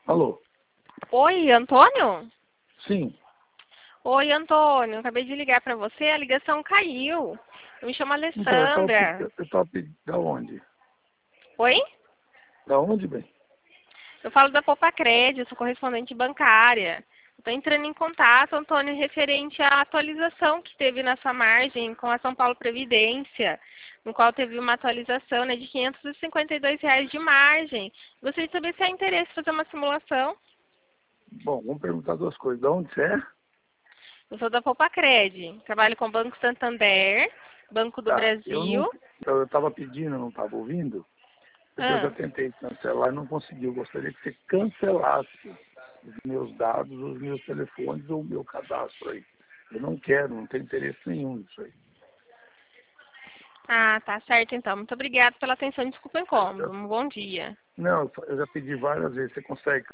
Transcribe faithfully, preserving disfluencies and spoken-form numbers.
Alô? Oi, Antônio? Sim. Oi, Antônio. Acabei de ligar para você, a ligação caiu. Eu me chamo Então, eu tava, pe- Alessandra. eu tava pedindo. Da onde? Oi? Da onde, bem? Eu falo da Poupa Crédito, sou correspondente bancária. Estou entrando em contato, Antônio, referente à atualização que teve na sua margem com a São Paulo Previdência, no qual teve uma atualização, né, de quinhentos e cinquenta e dois reais de margem. Gostaria de saber se há interesse em fazer uma simulação. Bom, vamos perguntar duas coisas. Da onde você é? Eu sou da Poupa Crédito, trabalho com o Banco Santander, Banco do Tá. Eu Brasil. não. Então, eu estava pedindo, não estava ouvindo, porque eu já Ah. tentei cancelar e não consegui. Eu gostaria que você cancelasse os meus dados, os meus telefones ou o meu cadastro aí. Eu não quero, não tenho interesse nenhum nisso aí. Ah, tá certo então. Muito obrigada pela atenção. Desculpa o Eu- incômodo. Um bom dia. não, eu já pedi várias vezes. Você consegue